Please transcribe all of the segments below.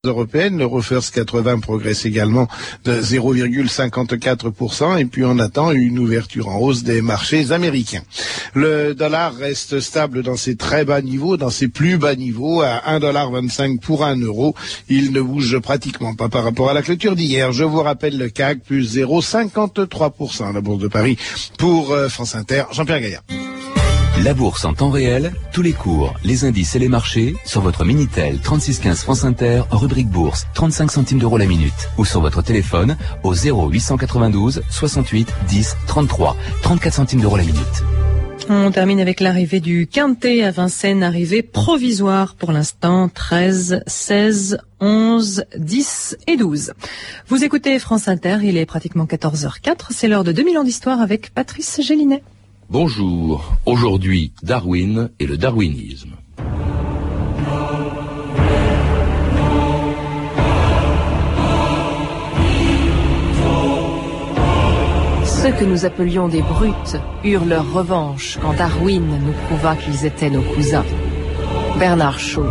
européenne. L'Euro First 80 progresse également de 0,54% et puis on attend une ouverture en hausse des marchés américains. Le dollar reste stable dans ses très bas niveaux, dans ses plus bas niveaux à 1,25$ pour 1 euro. Il ne bouge pratiquement pas par rapport à la clôture d'hier. Je vous rappelle le CAC plus 0,53% à la Bourse de Paris. Pour France Inter, Jean-Pierre Gaillard. La bourse en temps réel, tous les cours, les indices et les marchés sur votre Minitel 3615 France Inter, rubrique bourse, 35 centimes d'euros la minute, ou sur votre téléphone au 0892 68 10 33, 34 centimes d'euros la minute. On termine avec l'arrivée du Quintet à Vincennes, arrivée provisoire pour l'instant, 13, 16, 11, 10 et 12. Vous écoutez France Inter, il est pratiquement 14h04, c'est l'heure de 2000 ans d'histoire avec Patrice Gélinet. Bonjour, aujourd'hui Darwin et le darwinisme. Ceux que nous appelions des brutes eurent leur revanche quand Darwin nous prouva qu'ils étaient nos cousins. Bernard Shaw.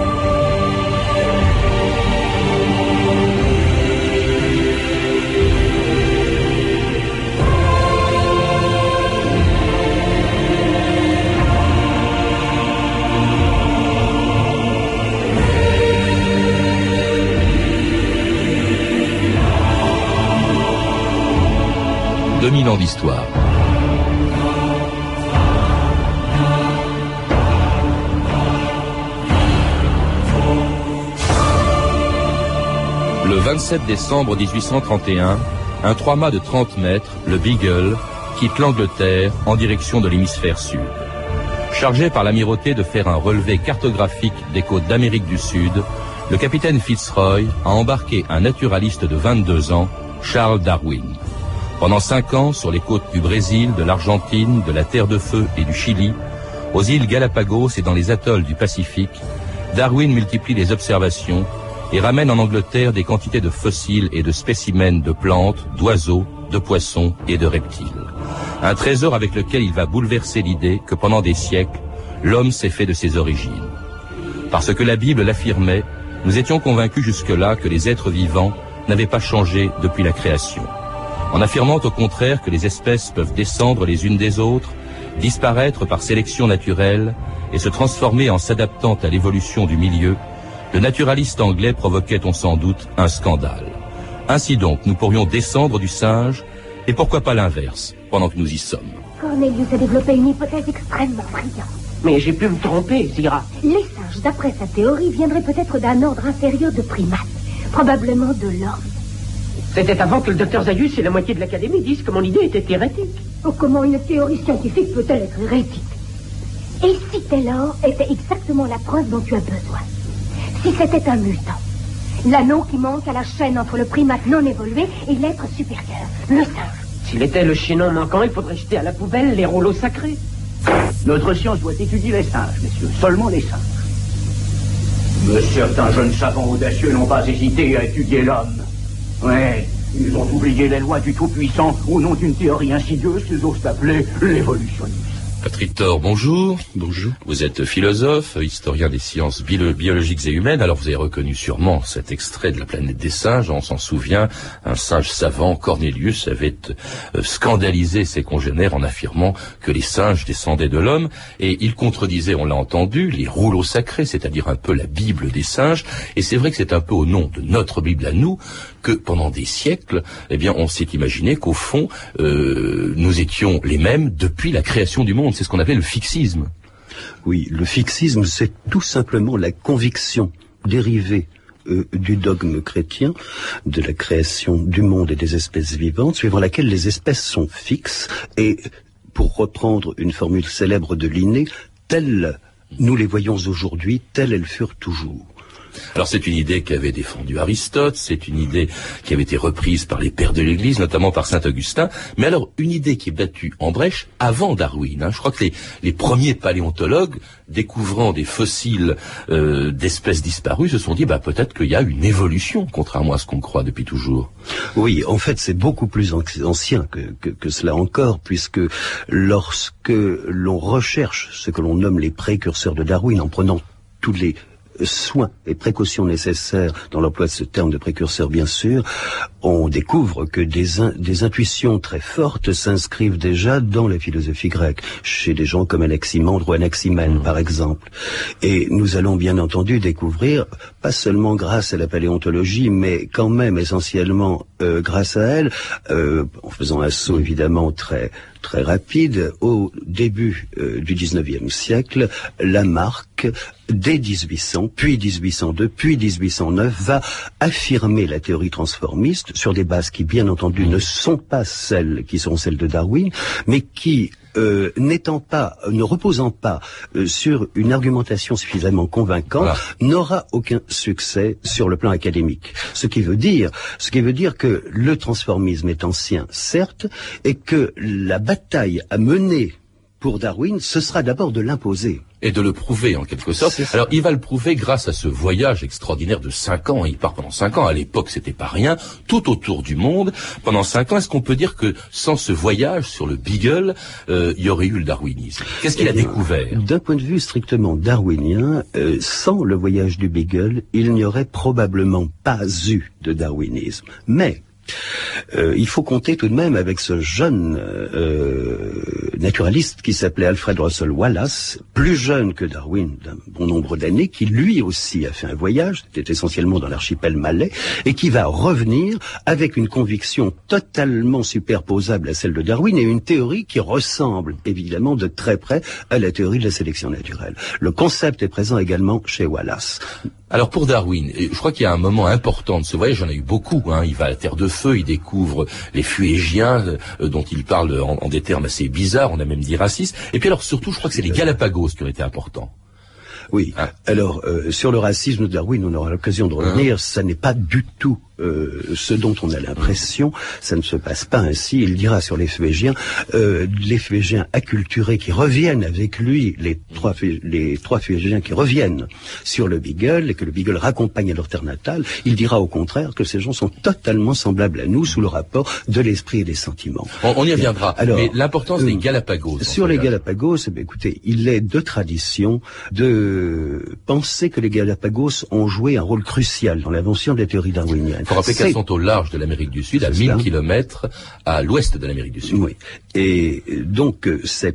Ans d'histoire. Le 27 décembre 1831, un 3-mâts de 30 mètres, le Beagle, quitte l'Angleterre en direction de l'hémisphère sud. Chargé par l'amirauté de faire un relevé cartographique des côtes d'Amérique du Sud, le capitaine Fitzroy a embarqué un naturaliste de 22 ans, Charles Darwin. Pendant 5 ans, sur les côtes du Brésil, de l'Argentine, de la Terre de Feu et du Chili, aux îles Galapagos et dans les atolls du Pacifique, Darwin multiplie les observations et ramène en Angleterre des quantités de fossiles et de spécimens de plantes, d'oiseaux, de poissons et de reptiles. Un trésor avec lequel il va bouleverser l'idée que pendant des siècles, l'homme s'est fait de ses origines. Parce que la Bible l'affirmait, nous étions convaincus jusque-là que les êtres vivants n'avaient pas changé depuis la création. En affirmant au contraire que les espèces peuvent descendre les unes des autres, disparaître par sélection naturelle et se transformer en s'adaptant à l'évolution du milieu, le naturaliste anglais provoquait, on s'en doute, un scandale. Ainsi donc, nous pourrions descendre du singe, et pourquoi pas l'inverse, pendant que nous y sommes. Cornelius a développé une hypothèse extrêmement brillante. Mais j'ai pu me tromper, Zira. Les singes, d'après sa théorie, viendraient peut-être d'un ordre inférieur de primates, probablement de l'homme. C'était avant que le docteur Zaius et la moitié de l'académie disent que mon idée était hérétique. Oh, comment une théorie scientifique peut-elle être hérétique? Et si Taylor était exactement la preuve dont tu as besoin? Si c'était un mutant, l'anneau qui manque à la chaîne entre le primate non évolué et l'être supérieur, le singe. S'il était le chaînon manquant, il faudrait jeter à la poubelle les rouleaux sacrés. Notre science doit étudier les singes, messieurs, seulement les singes. Mais certains jeunes savants audacieux n'ont pas hésité à étudier l'homme. Ouais, ils ont oublié les lois du Tout-Puissant au nom d'une théorie insidieuse qu'ils osent appeler l'évolutionnisme. Patrick Thor, bonjour. Bonjour. Vous êtes philosophe, historien des sciences biologiques et humaines. Alors vous avez reconnu sûrement cet extrait de la planète des singes. On s'en souvient, un singe savant, Cornelius, avait scandalisé ses congénères en affirmant que les singes descendaient de l'homme. Et il contredisait, on l'a entendu, les rouleaux sacrés, c'est-à-dire un peu la Bible des singes. Et c'est vrai que c'est un peu au nom de notre Bible à nous que pendant des siècles, eh bien, on s'est imaginé qu'au fond, nous étions les mêmes depuis la création du monde. C'est ce qu'on appelle le fixisme. Oui, le fixisme, c'est tout simplement la conviction dérivée du dogme chrétien de la création du monde et des espèces vivantes, suivant laquelle les espèces sont fixes et, pour reprendre une formule célèbre de Linné, telles nous les voyons aujourd'hui, telles elles furent toujours. Alors c'est une idée qu'avait défendue Aristote, c'est une idée qui avait été reprise par les pères de l'Église, notamment par saint Augustin, mais alors une idée qui est battue en brèche avant Darwin. Je crois que les premiers paléontologues, découvrant des fossiles d'espèces disparues, se sont dit peut-être qu'il y a une évolution, contrairement à ce qu'on croit depuis toujours. Oui, en fait c'est beaucoup plus ancien que cela encore, puisque lorsque l'on recherche ce que l'on nomme les précurseurs de Darwin, en prenant tous les soins et précautions nécessaires, dans l'emploi de ce terme de précurseur bien sûr, on découvre que des intuitions très fortes s'inscrivent déjà dans la philosophie grecque, chez des gens comme Anaximandre ou Anaximène par exemple. Et nous allons bien entendu découvrir, pas seulement grâce à la paléontologie, mais quand même essentiellement grâce à elle, en faisant un saut évidemment très rapide, au début du 19e siècle, Lamarck, dès 1800, puis 1802, puis 1809, va affirmer la théorie transformiste sur des bases qui, bien entendu, ne sont pas celles qui sont celles de Darwin, mais qui, ne reposant pas sur une argumentation suffisamment convaincante, n'aura aucun succès sur le plan académique. Ce qui veut dire que le transformisme est ancien, certes, et que la bataille à mener pour Darwin, ce sera d'abord de l'imposer. Et de le prouver, en quelque sorte. Alors, il va le prouver grâce à ce voyage extraordinaire de 5 ans. Il part pendant 5 ans. À l'époque, c'était pas rien. Tout autour du monde. Pendant 5 ans, est-ce qu'on peut dire que sans ce voyage sur le Beagle, il y aurait eu le darwinisme? Qu'est-ce qu'il a découvert? D'un point de vue strictement darwinien, sans le voyage du Beagle, il n'y aurait probablement pas eu de darwinisme. Mais il faut compter tout de même avec ce jeune naturaliste qui s'appelait Alfred Russel Wallace, plus jeune que Darwin d'un bon nombre d'années, qui lui aussi a fait un voyage, c'était essentiellement dans l'archipel malais, et qui va revenir avec une conviction totalement superposable à celle de Darwin et une théorie qui ressemble évidemment de très près à la théorie de la sélection naturelle. Le concept est présent également chez Wallace. Alors pour Darwin, je crois qu'il y a un moment important de ce voyage, il y en a eu beaucoup, il va à la Terre de Feu, il découvre les Fuégiens, dont il parle en des termes assez bizarres, on a même dit racistes, et puis alors surtout je crois que c'est les Galapagos qui ont été importants. Oui, alors sur le racisme de Darwin, on aura l'occasion de revenir, ça n'est pas du tout ce dont on a l'impression, ça ne se passe pas ainsi. Il dira sur les Fuégiens acculturés qui reviennent avec lui, les trois Fuégiens qui reviennent sur le Beagle et que le Beagle raccompagne à leur terre natale, il dira au contraire que ces gens sont totalement semblables à nous sous le rapport de l'esprit et des sentiments. On y reviendra. Alors, mais l'importance des Galapagos. Sur les Galapagos, écoutez, il est de tradition de penser que les Galapagos ont joué un rôle crucial dans l'invention de la théorie darwinienne. Il faut rappeler qu'elles sont au large de l'Amérique du Sud, à 1000 kilomètres à l'ouest de l'Amérique du Sud. Oui. Et donc,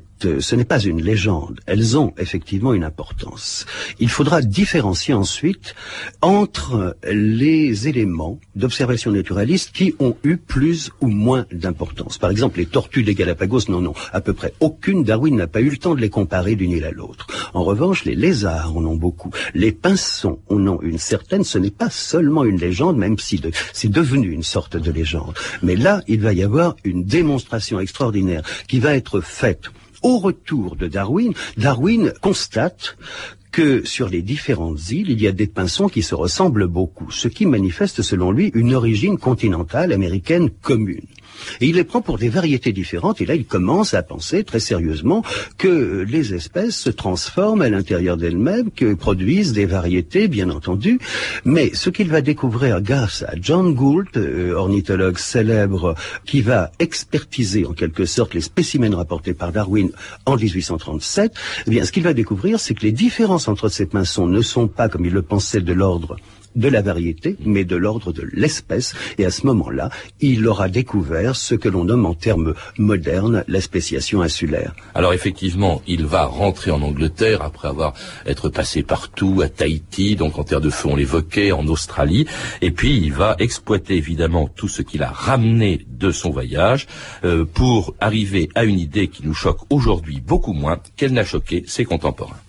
ce n'est pas une légende. Elles ont effectivement une importance. Il faudra différencier ensuite entre les éléments d'observation naturaliste qui ont eu plus ou moins d'importance. Par exemple, les tortues des Galapagos n'en ont à peu près aucune. Darwin n'a pas eu le temps de les comparer d'une île à l'autre. En revanche, les lézards en ont beaucoup. Les pinsons en ont une certaine. Ce n'est pas seulement une légende, même si c'est devenu une sorte de légende. Mais là, il va y avoir une démonstration extraordinaire qui va être faite au retour de Darwin. Darwin constate que sur les différentes îles, il y a des pinsons qui se ressemblent beaucoup, ce qui manifeste selon lui une origine continentale américaine commune. Et il les prend pour des variétés différentes, et là il commence à penser très sérieusement que les espèces se transforment à l'intérieur d'elles-mêmes, que produisent des variétés, bien entendu, mais ce qu'il va découvrir grâce à John Gould, ornithologue célèbre, qui va expertiser en quelque sorte les spécimens rapportés par Darwin en 1837, eh bien ce qu'il va découvrir, c'est que les différences entre ces pinsons ne sont pas, comme il le pensait, de l'ordre de la variété, mais de l'ordre de l'espèce. Et à ce moment-là, il aura découvert ce que l'on nomme en termes modernes la spéciation insulaire. Alors effectivement, il va rentrer en Angleterre après être passé partout, à Tahiti, donc en Terre de Feu, on l'évoquait, en Australie, et puis il va exploiter évidemment tout ce qu'il a ramené de son voyage pour arriver à une idée qui nous choque aujourd'hui beaucoup moins qu'elle n'a choqué ses contemporains.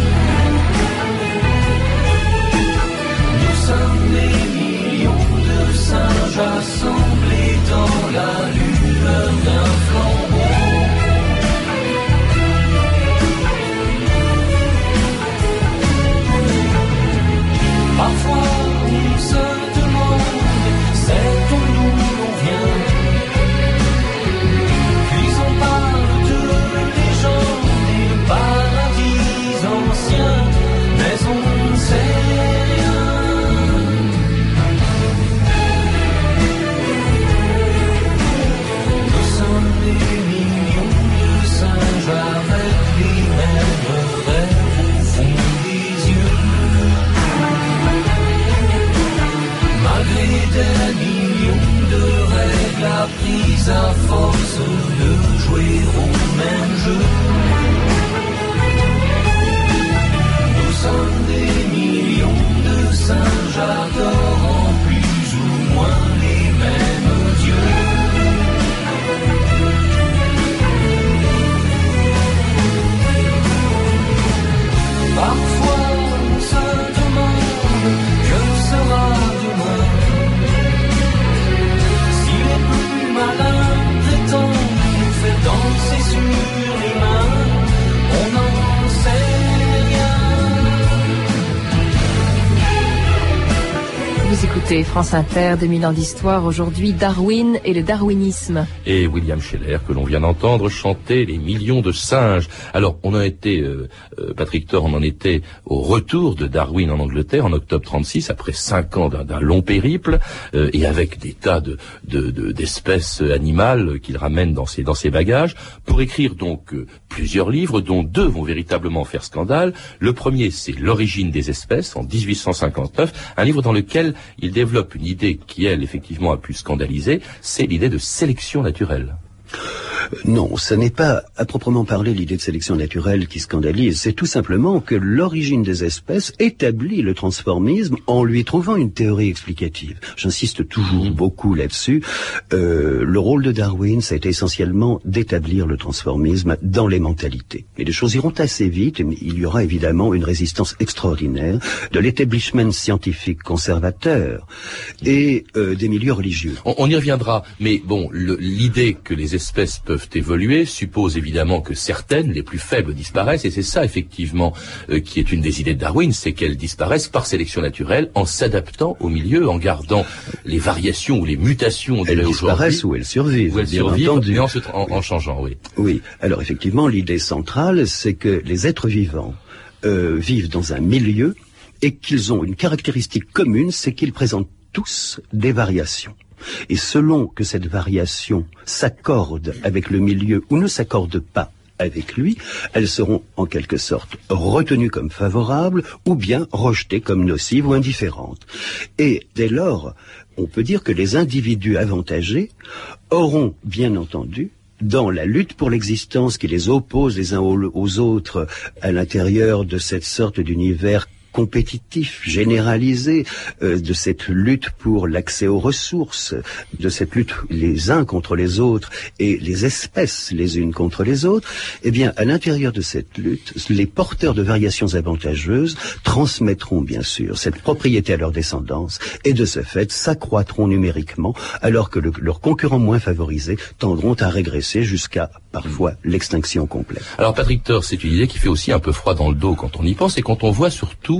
Nous sommes des millions de au même jeu. Nous sommes des millions de singes adorant plus ou moins les mêmes dieux. Parfois on se demande que sera demain. Si les plus malins prétendent nous faire danser sur les mains, on n'en sait rien. Vous écoutez France Inter, 2000 ans d'histoire, aujourd'hui Darwin et le darwinisme. Et William Scheller, que l'on vient d'entendre chanter Les millions de singes. Alors, on a été, Patrick Thor, on en était au retour de Darwin en Angleterre en octobre 36, après 5 ans d'un long périple, et avec des tas d'espèces animales qu'il ramène dans ses bagages, pour écrire donc plusieurs livres, dont 2 vont véritablement faire scandale. Le premier, c'est L'origine des espèces, en 1859, un livre dans lequel il développe une idée qui, elle, effectivement, a pu scandaliser, c'est l'idée de sélection naturelle. Non, ce n'est pas à proprement parler l'idée de sélection naturelle qui scandalise, c'est tout simplement que l'origine des espèces établit le transformisme en lui trouvant une théorie explicative. J'insiste toujours beaucoup là-dessus. Le rôle de Darwin, ça a été essentiellement d'établir le transformisme dans les mentalités. Et les choses iront assez vite, et il y aura évidemment une résistance extraordinaire de l'établissement scientifique conservateur et des milieux religieux. On y reviendra, mais bon, l'idée que les espèces peuvent évoluer suppose évidemment que certaines, les plus faibles, disparaissent, et c'est ça effectivement qui est une des idées de Darwin, c'est qu'elles disparaissent par sélection naturelle en s'adaptant au milieu, en gardant les variations ou les mutations. Elles disparaissent ou elles survivent, mais en changeant, oui. Oui, alors effectivement l'idée centrale c'est que les êtres vivants vivent dans un milieu et qu'ils ont une caractéristique commune, c'est qu'ils présentent tous des variations. Et selon que cette variation s'accorde avec le milieu ou ne s'accorde pas avec lui, elles seront en quelque sorte retenues comme favorables ou bien rejetées comme nocives ou indifférentes. Et dès lors, on peut dire que les individus avantagés auront bien entendu, dans la lutte pour l'existence qui les oppose les uns aux autres à l'intérieur de cette sorte d'univers compétitif, généralisé, de cette lutte pour l'accès aux ressources, de cette lutte les uns contre les autres et les espèces les unes contre les autres, eh bien, à l'intérieur de cette lutte, les porteurs de variations avantageuses transmettront bien sûr cette propriété à leur descendance et de ce fait s'accroîtront numériquement alors que leurs concurrents moins favorisés tendront à régresser jusqu'à parfois l'extinction complète. Alors Patrick Thor, c'est une idée qui fait aussi un peu froid dans le dos quand on y pense et quand on voit surtout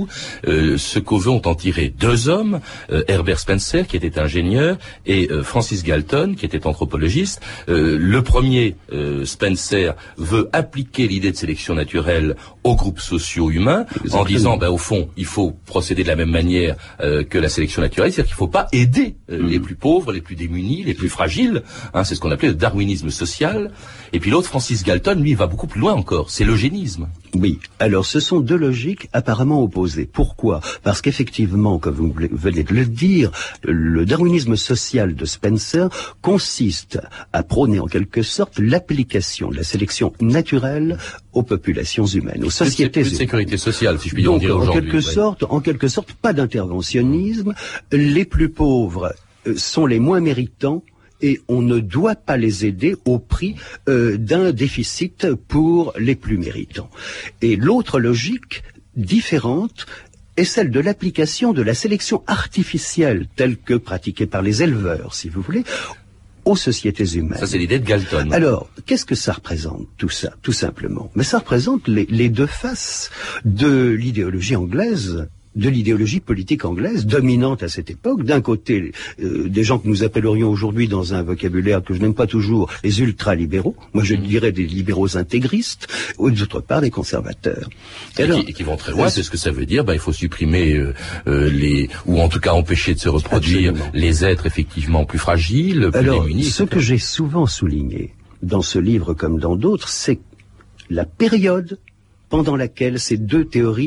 ce qu'ont en tiré 2 hommes, Herbert Spencer qui était ingénieur et Francis Galton qui était anthropologiste. Le premier, Spencer, veut appliquer l'idée de sélection naturelle aux groupes sociaux humains en disant, au fond, il faut procéder de la même manière que la sélection naturelle, c'est-à-dire qu'il ne faut pas aider les plus pauvres, les plus démunis, les plus fragiles. C'est ce qu'on appelait le darwinisme social. Et puis l'autre, Francis Galton, lui, va beaucoup plus loin encore. C'est l'eugénisme. Oui. Alors, ce sont 2 logiques apparemment opposées. Pourquoi ? Parce qu'effectivement, comme vous venez de le dire, le darwinisme social de Spencer consiste à prôner en quelque sorte l'application de la sélection naturelle aux populations humaines, aux sociétés humaines. Plus de sécurité sociale, si je puis dire aujourd'hui. En quelque sorte, pas d'interventionnisme. Les plus pauvres sont les moins méritants et on ne doit pas les aider au prix d'un déficit pour les plus méritants. Et l'autre logique différente est celle de l'application de la sélection artificielle telle que pratiquée par les éleveurs, si vous voulez, aux sociétés humaines. Ça, c'est l'idée de Galton. Alors, qu'est-ce que ça représente, tout ça, tout simplement ? Mais ça représente les 2 faces de l'idéologie anglaise, de l'idéologie politique anglaise dominante à cette époque. D'un côté, des gens que nous appellerions aujourd'hui dans un vocabulaire que je n'aime pas toujours, les ultra-libéraux. Moi, je dirais des libéraux intégristes. Ou d'autre part, des conservateurs. Et qui vont très loin. C'est ce que ça veut dire. Il faut supprimer ou en tout cas empêcher de se reproduire les êtres effectivement plus fragiles, plus démunis. Ce que j'ai souvent souligné dans ce livre comme dans d'autres, c'est la période pendant laquelle ces 2 théories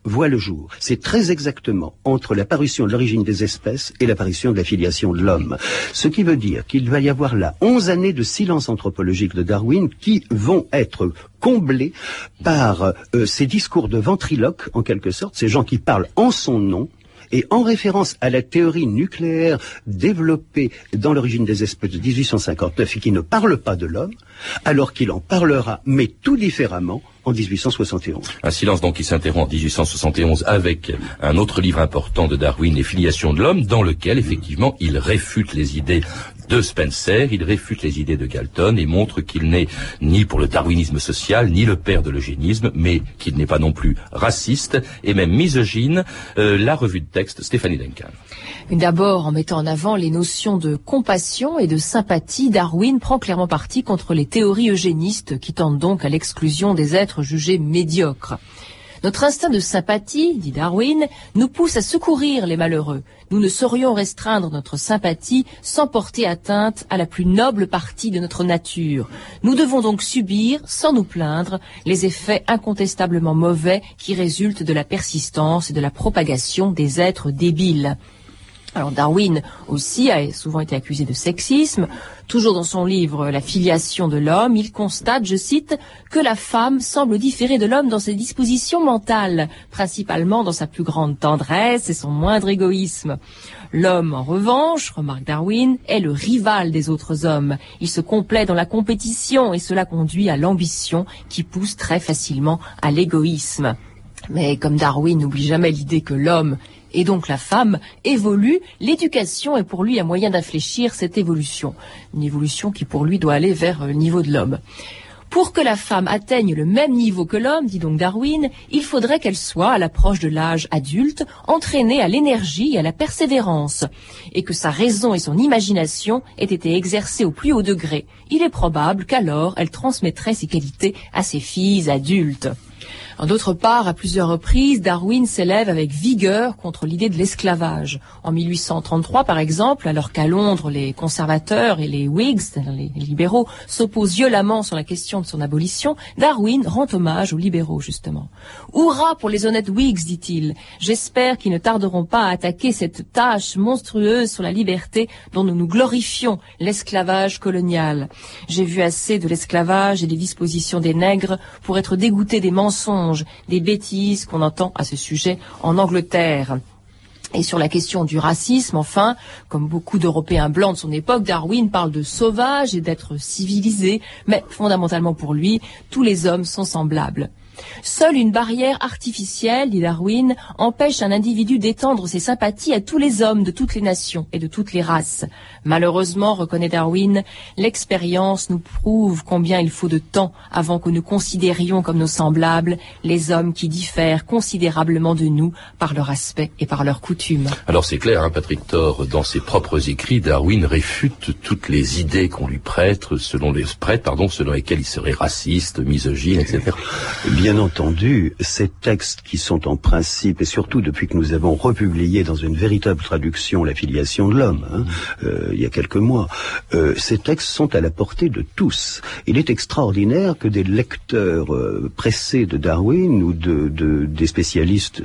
voit le jour. C'est très exactement entre l'apparition de l'origine des espèces et l'apparition de la filiation de l'homme. Ce qui veut dire qu'il va y avoir là 11 années de silence anthropologique de Darwin qui vont être comblés par ces discours de ventriloque, en quelque sorte, ces gens qui parlent en son nom, et en référence à la théorie nucléaire développée dans l'origine des espèces de 1859 et qui ne parle pas de l'homme, alors qu'il en parlera, mais tout différemment, en 1871. Un silence donc qui s'interrompt en 1871 avec un autre livre important de Darwin, Les filiations de l'homme, dans lequel, effectivement, il réfute les idées de Spencer, il réfute les idées de Galton et montre qu'il n'est ni pour le darwinisme social, ni le père de l'eugénisme, mais qu'il n'est pas non plus raciste et même misogyne. La revue de texte, Stéphanie Duncan. D'abord, en mettant en avant les notions de compassion et de sympathie, Darwin prend clairement parti contre les théories eugénistes qui tendent donc à l'exclusion des êtres jugés médiocres. Notre instinct de sympathie, dit Darwin, nous pousse à secourir les malheureux. Nous ne saurions restreindre notre sympathie sans porter atteinte à la plus noble partie de notre nature. Nous devons donc subir, sans nous plaindre, les effets incontestablement mauvais qui résultent de la persistance et de la propagation des êtres débiles. Alors Darwin aussi a souvent été accusé de sexisme. Toujours dans son livre La filiation de l'homme, il constate, je cite, que la femme semble différer de l'homme dans ses dispositions mentales, principalement dans sa plus grande tendresse et son moindre égoïsme. L'homme, en revanche, remarque Darwin, est le rival des autres hommes. Il se complaît dans la compétition et cela conduit à l'ambition qui pousse très facilement à l'égoïsme. Mais comme Darwin n'oublie jamais l'idée que l'homme et donc la femme évolue, l'éducation est pour lui un moyen d'infléchir cette évolution. Une évolution qui pour lui doit aller vers le niveau de l'homme. Pour que la femme atteigne le même niveau que l'homme, dit donc Darwin, il faudrait qu'elle soit, à l'approche de l'âge adulte, entraînée à l'énergie et à la persévérance, et que sa raison et son imagination aient été exercées au plus haut degré. Il est probable qu'alors elle transmettrait ces qualités à ses filles adultes. D'autre part, à plusieurs reprises, Darwin s'élève avec vigueur contre l'idée de l'esclavage. En 1833, par exemple, alors qu'à Londres, les conservateurs et les Whigs, les libéraux, s'opposent violemment sur la question de son abolition, Darwin rend hommage aux libéraux, justement. « Hurrah pour les honnêtes Whigs, dit-il. J'espère qu'ils ne tarderont pas à attaquer cette tâche monstrueuse sur la liberté dont nous nous glorifions, l'esclavage colonial. J'ai vu assez de l'esclavage et des dispositions des nègres pour être dégoûté des mensonges, des bêtises qu'on entend à ce sujet en Angleterre. » Et sur la question du racisme, enfin, comme beaucoup d'Européens blancs de son époque, Darwin parle de sauvages et d'être civilisés, mais fondamentalement pour lui, tous les hommes sont semblables. Seule une barrière artificielle, dit Darwin, empêche un individu d'étendre ses sympathies à tous les hommes de toutes les nations et de toutes les races. Malheureusement, reconnaît Darwin, l'expérience nous prouve combien il faut de temps avant que nous considérions comme nos semblables les hommes qui diffèrent considérablement de nous par leur aspect et par leurs coutumes. Alors c'est clair, Patrick Thor, dans ses propres écrits, Darwin réfute toutes les idées qu'on lui prête, selon lesquelles il serait raciste, misogyne, etc. Bien entendu, ces textes qui sont en principe, et surtout depuis que nous avons republié dans une véritable traduction La filiation de l'homme, il y a quelques mois, ces textes sont à la portée de tous. Il est extraordinaire que des lecteurs pressés de Darwin ou des spécialistes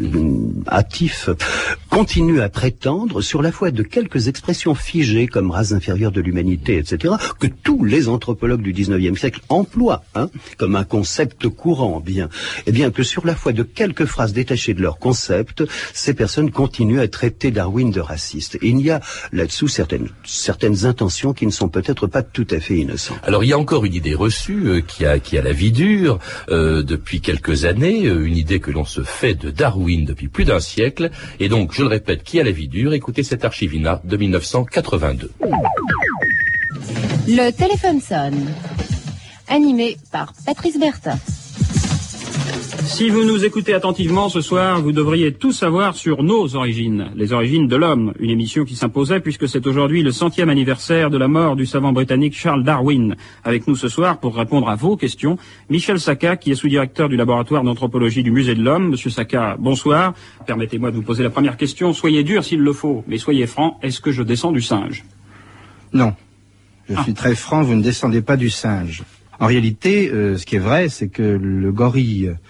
hâtifs continuent à prétendre, sur la foi de quelques expressions figées comme race inférieure de l'humanité, etc., que tous les anthropologues du XIXe siècle emploient comme un concept courant, eh bien que sur la foi de quelques phrases détachées de leur concept, ces personnes continuent à traiter Darwin de raciste. Et il y a là-dessous certaines intentions qui ne sont peut-être pas tout à fait innocentes. Alors il y a encore une idée reçue qui a la vie dure depuis quelques années, une idée que l'on se fait de Darwin depuis plus d'un siècle, et donc je le répète, qui a la vie dure, écoutez cet Archivina de 1982. Le téléphone sonne, animé par Patrice Bertin. Si vous nous écoutez attentivement ce soir, vous devriez tout savoir sur nos origines, les origines de l'homme, une émission qui s'imposait puisque c'est aujourd'hui le 100e anniversaire de la mort du savant britannique Charles Darwin. Avec nous ce soir pour répondre à vos questions, Michel Sacca, qui est sous-directeur du laboratoire d'anthropologie du Musée de l'Homme. Monsieur Sacca, bonsoir. Permettez-moi de vous poser la première question. Soyez dur s'il le faut, mais soyez franc, est-ce que je descends du singe? Non. Je suis très franc, vous ne descendez pas du singe. En réalité, ce qui est vrai, c'est que le gorille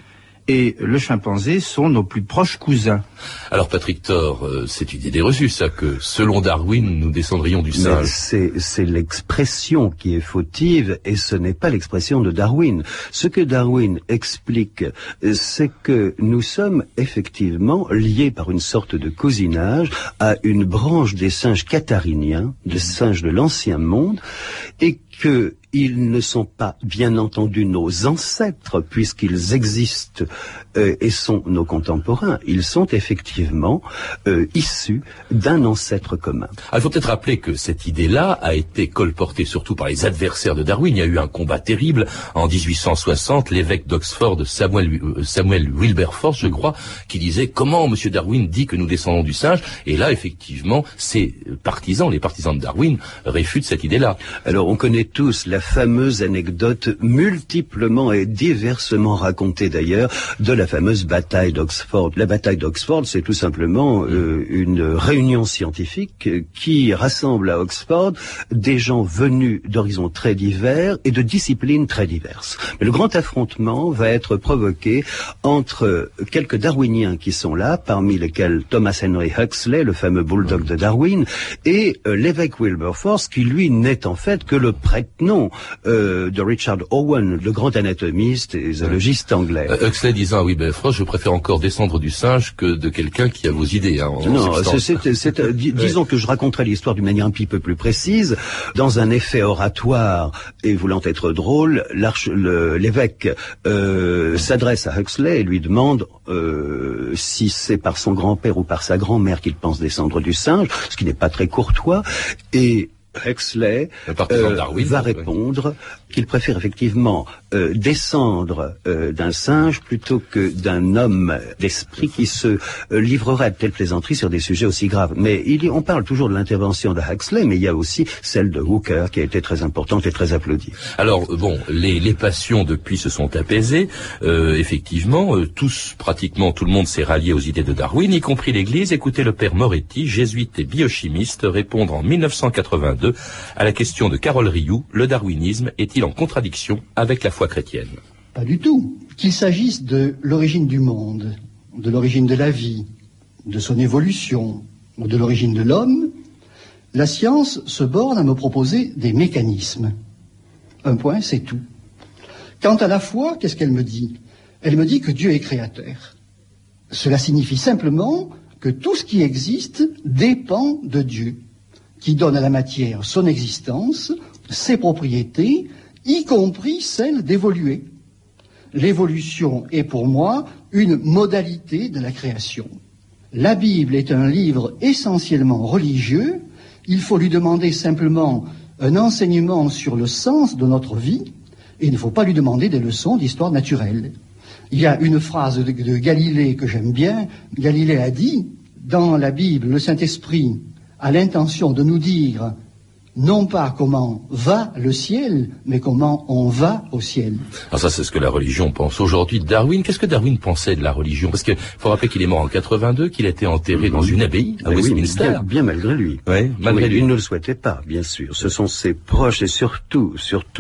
et le chimpanzé sont nos plus proches cousins. Alors Patrick Thor, c'est une idée reçue ça, que selon Darwin, nous descendrions du singe. C'est l'expression qui est fautive et ce n'est pas l'expression de Darwin. Ce que Darwin explique, c'est que nous sommes effectivement liés par une sorte de cousinage à une branche des singes cathariniens, des singes de l'ancien monde, et que ils ne sont pas, bien entendu, nos ancêtres, puisqu'ils existent et sont nos contemporains. Ils sont effectivement issus d'un ancêtre commun. Il faut peut-être rappeler que cette idée-là a été colportée surtout par les adversaires de Darwin. Il y a eu un combat terrible en 1860. L'évêque d'Oxford, Samuel Wilberforce, je crois, qui disait « Comment M. Darwin dit que nous descendons du singe ?» Et là, effectivement, les partisans de Darwin réfutent cette idée-là. Alors, on connaît tous la fameuse anecdote, multiplement et diversement racontée d'ailleurs, de la fameuse bataille d'Oxford. La bataille d'Oxford, c'est tout simplement une réunion scientifique qui rassemble à Oxford des gens venus d'horizons très divers et de disciplines très diverses. Mais le grand affrontement va être provoqué entre quelques darwiniens qui sont là, parmi lesquels Thomas Henry Huxley, le fameux bulldog de Darwin, et l'évêque Wilberforce, qui lui n'est en fait que le prête-nom de Richard Owen, le grand anatomiste et zoologiste anglais. Huxley disant à Wilberforce, je préfère encore descendre du singe que de quelqu'un qui a vos idées. Non, disons que je raconterai l'histoire d'une manière un petit peu plus précise. Dans un effet oratoire et voulant être drôle, l'évêque s'adresse à Huxley et lui demande si c'est par son grand-père ou par sa grand-mère qu'il pense descendre du singe, ce qui n'est pas très courtois, et Huxley va répondre qu'il préfère effectivement descendre d'un singe plutôt que d'un homme d'esprit qui se livrerait à de telles plaisanteries sur des sujets aussi graves. Mais on parle toujours de l'intervention de Huxley, mais il y a aussi celle de Hooker qui a été très importante et très applaudie. Alors bon, les passions depuis se sont apaisées. Effectivement, pratiquement tout le monde s'est rallié aux idées de Darwin, y compris l'Église. Écoutez le père Moretti, jésuite et biochimiste, répondre en 1982 à la question de Carole Rioux, le darwinisme est-il en contradiction avec la foi chrétienne? Pas du tout. Qu'il s'agisse de l'origine du monde, de l'origine de la vie, de son évolution, ou de l'origine de l'homme, la science se borne à me proposer des mécanismes. Un point, c'est tout. Quant à la foi, qu'est-ce qu'elle me dit? Elle me dit que Dieu est créateur. Cela signifie simplement que tout ce qui existe dépend de Dieu, qui donne à la matière son existence, ses propriétés, y compris celle d'évoluer. L'évolution est pour moi une modalité de la création. La Bible est un livre essentiellement religieux. Il faut lui demander simplement un enseignement sur le sens de notre vie, et il ne faut pas lui demander des leçons d'histoire naturelle. Il y a une phrase de Galilée que j'aime bien. Galilée a dit, dans la Bible, le Saint-Esprit a l'intention de nous dire non pas comment va le ciel, mais comment on va au ciel. Alors ça, c'est ce que la religion pense aujourd'hui. Darwin, qu'est-ce que Darwin pensait de la religion? Parce qu'il faut rappeler qu'il est mort en 82, qu'il a été enterré dans une abbaye à Westminster. Oui, bien malgré lui. Ouais, malgré lui. Il ne le souhaitait pas, bien sûr. Ce sont ses proches et surtout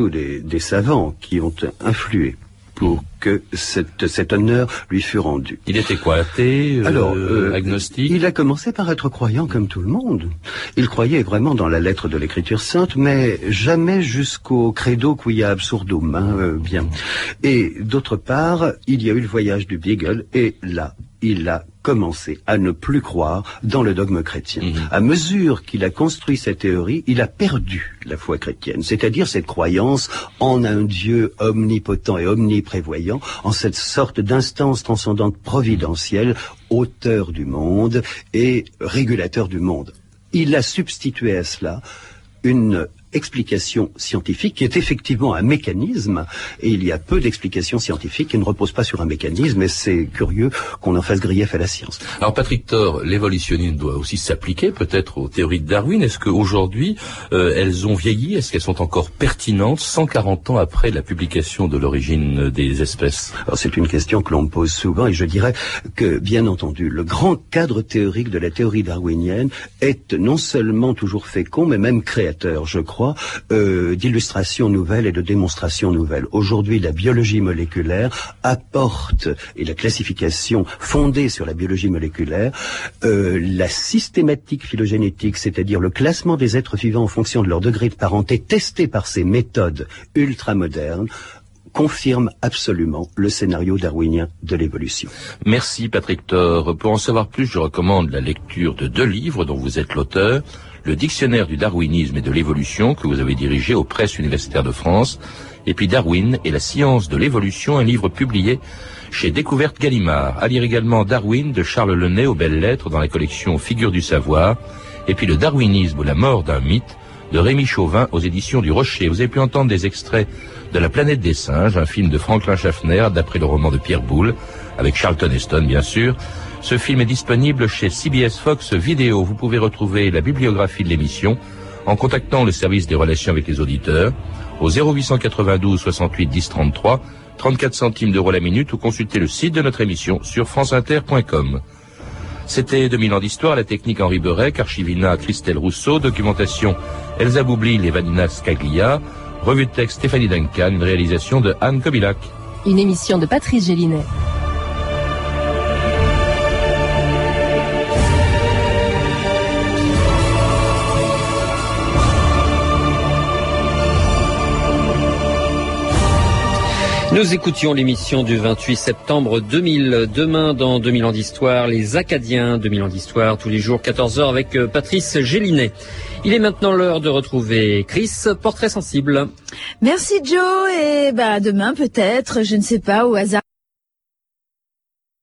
des savants qui ont influé pour que cet honneur lui fut rendu. Il était quoi, athée, agnostique? Il a commencé par être croyant comme tout le monde. Il croyait vraiment dans la lettre de l'Écriture sainte, mais jamais jusqu'au credo quia absurdum, bien. Et d'autre part, il y a eu le voyage du Beagle, et là, il a commencé à ne plus croire dans le dogme chrétien. À mesure qu'il a construit cette théorie, il a perdu la foi chrétienne, c'est-à-dire cette croyance en un Dieu omnipotent et omniprévoyant, en cette sorte d'instance transcendante providentielle, auteur du monde et régulateur du monde. Il a substitué à cela une explication scientifique qui est effectivement un mécanisme, et il y a peu d'explications scientifiques qui ne reposent pas sur un mécanisme, et c'est curieux qu'on en fasse grief à la science. Alors Patrick Thor, l'évolutionnisme doit aussi s'appliquer peut-être aux théories de Darwin. Est-ce qu'aujourd'hui elles ont vieilli? Est-ce qu'elles sont encore pertinentes 140 ans après la publication de l'origine des espèces? Alors c'est une question que l'on me pose souvent, et je dirais que, bien entendu, le grand cadre théorique de la théorie darwinienne est non seulement toujours fécond, mais même créateur, je crois. crois, d'illustrations nouvelles et de démonstrations nouvelles. Aujourd'hui, la biologie moléculaire apporte, et la classification fondée sur la biologie moléculaire, la systématique phylogénétique, c'est-à-dire le classement des êtres vivants en fonction de leur degré de parenté, testé par ces méthodes ultramodernes, confirme absolument le scénario darwinien de l'évolution. Merci Patrick Thor. Pour en savoir plus, je recommande la lecture de 2 livres dont vous êtes l'auteur. Le dictionnaire du darwinisme et de l'évolution que vous avez dirigé aux presses universitaires de France, et puis Darwin et la science de l'évolution, un livre publié chez Découverte Gallimard. À lire également Darwin de Charles Lenné aux belles lettres dans la collection Figures du savoir, et puis le darwinisme ou la mort d'un mythe de Rémi Chauvin aux éditions du Rocher. Vous avez pu entendre des extraits de La planète des singes, un film de Franklin Schaffner d'après le roman de Pierre Boulle, avec Charlton Heston bien sûr. Ce film est disponible chez CBS Fox Vidéo. Vous pouvez retrouver la bibliographie de l'émission en contactant le service des relations avec les auditeurs au 0892 68 10 33, 34 centimes d'euros la minute, ou consulter le site de notre émission sur franceinter.com. C'était 2000 ans d'histoire, la technique Henri Beurec, Archivina Christelle Rousseau, documentation Elsa Boublil et Vanina Scaglia, revue de texte Stéphanie Duncan, une réalisation de Anne Kobilac. Une émission de Patrice Gélinet. Nous écoutions l'émission du 28 septembre 2000. Demain, dans 2000 ans d'histoire, les Acadiens, 2000 ans d'histoire, tous les jours, 14h avec Patrice Gélinet. Il est maintenant l'heure de retrouver Chris, portrait sensible. Merci Joe, et demain peut-être, je ne sais pas, au hasard.